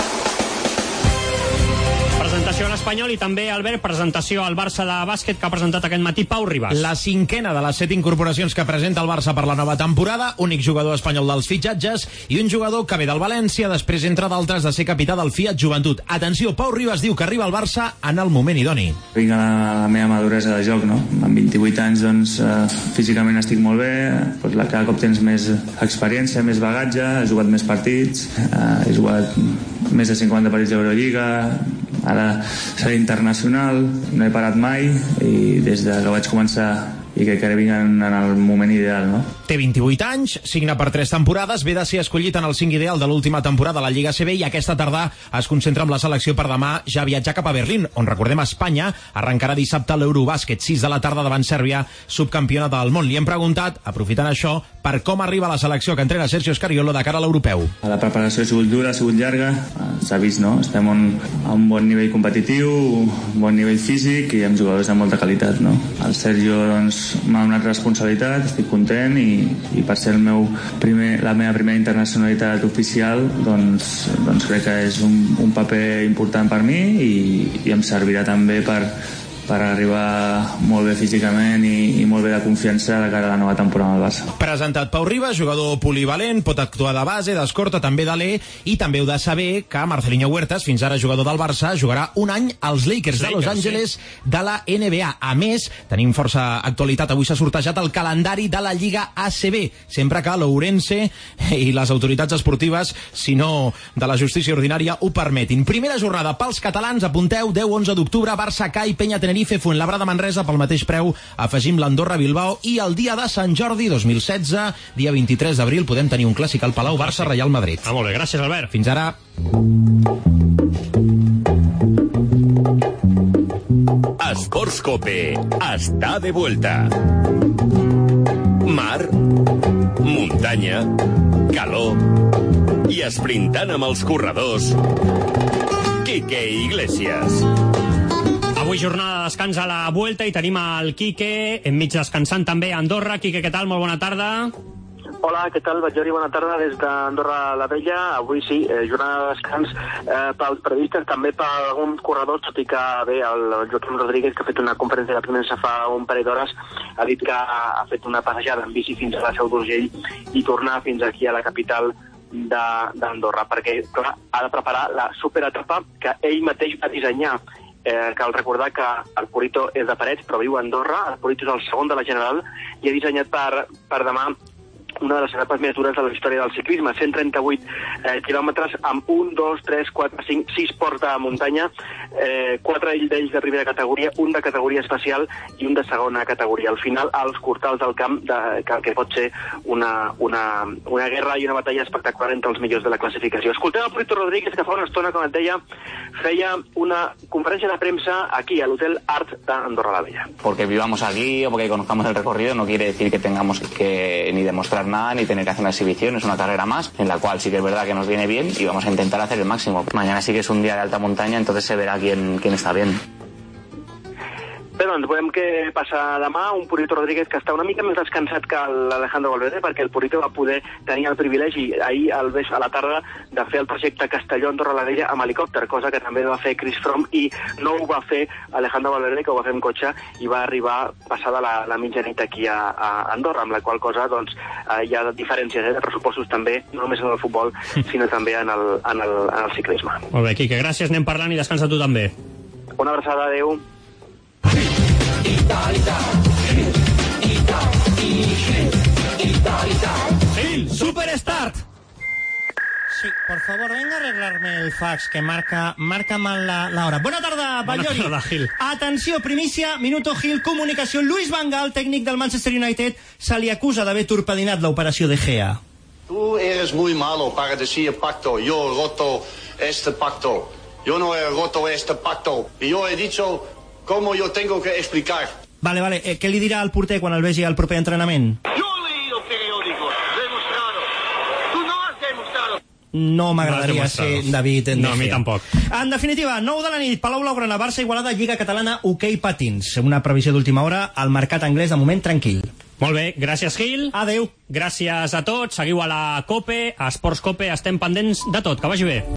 Presentació a l'Espanyol i també, Albert, presentació al Barça de bàsquet que ha presentat aquest matí Pau Ribas. La 5a de les 7 incorporacions que presenta el Barça per la nova temporada, únic jugador espanyol dels fitxatges i un jugador que ve del València, després, entre d'altres, de ser capità del Fiat Joventut. Atenció, Pau Ribas diu que arriba al Barça en el moment idoni. Vinc a la meva maduresa de joc, no? Amb 28 anys, doncs, físicament estic molt bé, doncs, cada cop tens més experiència, més bagatge, he jugat més partits, he jugat més de 50 partits d'Eurolliga, ara seré internacional, no he parat mai i des que vaig començar i que vinc en el moment ideal, no? Té 28 anys, signa per 3 temporades, ve de ser escollit en el 5 ideal de l'última temporada a la Lliga CB i aquesta tarda es concentra amb la selecció per demà ja viatjar cap a Berlín, on, recordem, Espanya arrencarà dissabte l'Eurobàsquet, 6 de la tarda davant Sèrbia, subcampiona del món. Li hem preguntat, aprofitant això, per com arriba la selecció que entrena Sergio Scariolo de cara a l'europeu. La preparació ha sigut dura, ha sigut llarga, s'ha vist, no? Estem a un bon nivell competitiu, un bon nivell físic i amb jugadors de molta qualitat, no? El Sergio, doncs, m'ha donat responsabilitat, estic content i per ser la meva primera internacionalitat oficial doncs crec que és un paper important per mi i em servirà també per arribar molt bé físicament i molt bé de confiança de cara a la nova temporada del Barça. Presentat Pau Ribas, jugador polivalent, pot actuar de base, d'escorta, també d'alè, i també heu de saber que Marcelinho Huertas, fins ara jugador del Barça, jugarà un any als Lakers de Los Angeles de la NBA. A més, tenim força actualitat. Avui s'ha sortejat el calendari de la Lliga ACB, sempre que l'Ourense i les autoritats esportives, si no de la justícia ordinària, ho permetin. Primera jornada pels catalans, apunteu, 10-11 d'octubre, Barça, CAI, Peña Tenerife, Fuenlabrada, Manresa, pel mateix preu, afegim l'Andorra, Bilbao, i el dia de Sant Jordi 2016, dia 23 d'abril, podem tenir un clàssic al Palau, Barça, Reial Madrid. Molt bé, gràcies, Albert. Fins ara. Sports Cope está de vuelta. Mar, muntanya, calor i esprintant amb els corredors, Quique Iglesias. Avui jornada de descans a la Vuelta i tenim el Quique, enmig descansant també a Andorra. Quique, què tal? Molt bona tarda. Hola, què tal? Batllori, bona tarda des d'Andorra la Vella. Avui sí, jornada de descans pels periodistes, també per alguns corredors, tot i que bé, el Joaquim Rodríguez, que ha fet una conferència de premsa fa un parell d'hores, ha dit que ha fet una passejada en bici fins a la Seu d'Urgell i tornar fins aquí a la capital d'Andorra, perquè clar, ha de preparar la superetapa que ell mateix va dissenyar. Cal recordar que el Purito és de Parets, però viu a Andorra. El Purito és el segon de la General i ha dissenyat per demà una de les etapes més dures de la història del ciclisme, 138 quilòmetres amb 1, 2, 3, 4, 5, 6 ports de muntanya, 4 d'ells de primera categoria, un de categoria especial i un de segona categoria. Al final, als cortals del camp, que pot ser una guerra i una batalla espectacular entre els millors de la classificació. Escoltem el Purito Rodríguez, que fa una estona, com et deia, feia una conferència de premsa aquí, a l'Hotel Art d'Andorra la Vella. Porque vivamos aquí o porque conozcamos el recorrido no quiere decir que tengamos que ni demostrar nada ni tener que hacer una exhibición, es una carrera más en la cual sí que es verdad que nos viene bien y vamos a intentar hacer el máximo. Mañana sí que es un día de alta montaña, entonces se verá quién está bien. Bé, doncs veiem què passa demà, un Purito Rodríguez que està una mica més descansat que l'Alejandro Valverde, perquè el Purito va poder tenir el privilegi ahir a la tarda de fer el trajecte Castelló-Andorra-la-Vella amb helicòpter, cosa que també va fer Chris Froome, i no ho va fer Alejandro Valverde, que ho va fer amb cotxe, i va arribar passada la mitjanit aquí a Andorra, amb la qual cosa doncs, hi ha diferències de pressupostos també, no només en el futbol, sinó també en el ciclisme. Molt bé, Quique, gràcies, anem parlant i descansa tu també. Una abraçada, adeu. Gil, Superstart. Sí, por favor, venga a arreglarme el fax que marca mal la hora. Bona tarda, Ballori. Bona tarda, Gil. Atenció, primícia, Minuto Gil, comunicació. Luis Van Gaal, tècnic del Manchester United, se li acusa d'haver torpedinat l'operació de Gea. Tú eres muy malo para decir pacto. Yo he roto este pacto. Yo no he roto este pacto. Y yo he dicho cómo yo tengo que explicar. Vale. Què li dirà al porter quan el vegi al proper entrenament? Yo he leído periódicos. Demostrado. Tú no has demostrado. No m'agradaria ser David Endegea. No, a mi tampoc. En definitiva, 9 de la nit, Palau Blaugrana, Barça, Igualada, Lliga Catalana, hoquei patins. Una previsió d'última hora, al mercat anglès de moment tranquil. Molt bé, gràcies, Gil. Adeu. Gràcies a tots, seguiu a la COPE, a Esports COPE, estem pendents de tot, que vagi bé.